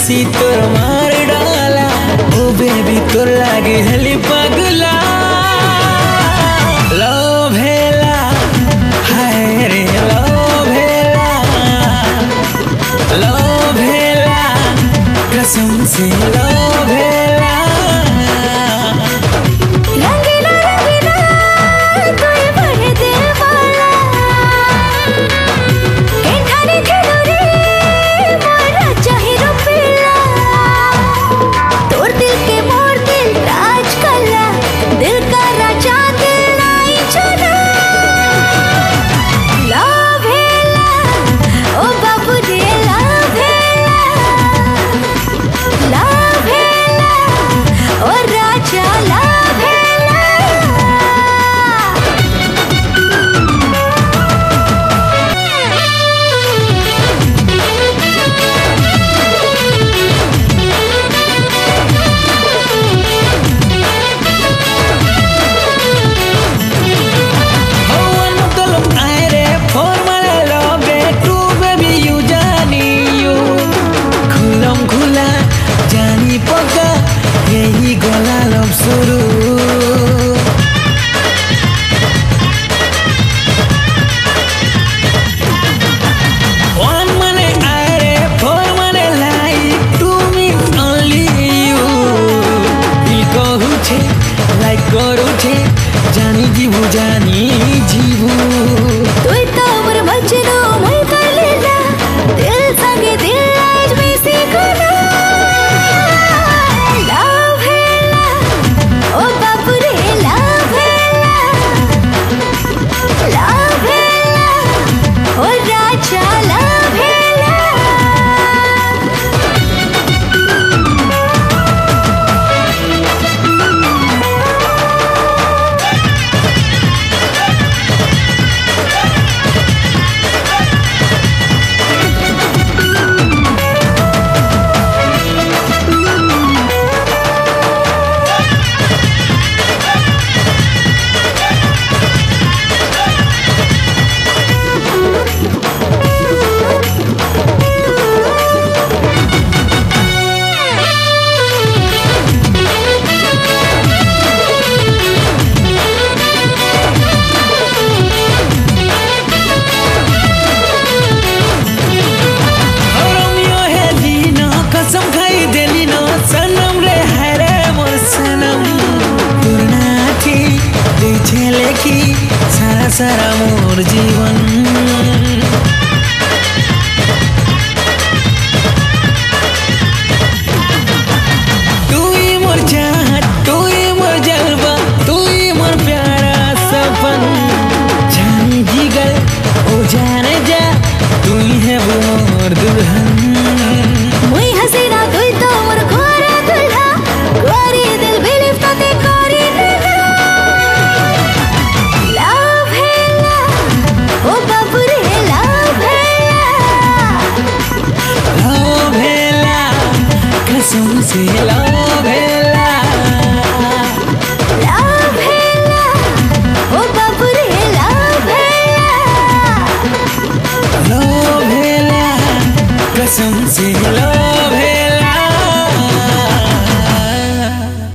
खुशी तोर मार डाला ओ बेबी तोर लागे हली पगला लव हेला हाय रे लव हेला कसम से लव हेला रंगीला रंगीला कोई बड़े दिल वाला केठाने खेलोरे मोरा चाहे रुपीला तोर दिल के मोर दिल राज कला दिल का राजा दिल नाई चला लव हेला ओ बाबू रे लव हेला ओ राजा लव हेला यही गोला लव शुरू वन मने आए रे फोर मने like to mean only you दिल कहू छे लाइक करू छे जानी जीवू तुई तो मोर मजनू मैं कर लेला दिल संगे दिल आज में सीखना लव हेला ओ बाबू रे लव हेला ओ राजा लव हेला कसम खाई देली न सनम रे हाय रे मोर सनम पूर्णाथी देखे लेखी सारा सारा मोर जीवन तूई मोर चाहत तूई मोर जलवा तूई मोर प्यारा सपन जानी जिगर ओ जाने जा तूई है वो मोर दुल्हन मुई हसीना तुई तो मोर गोरा दुल्हा गोरी दिल भी लिफ्टते गोरी दुल्हा लव हेला ओ बाबू रे लव हेला कसम से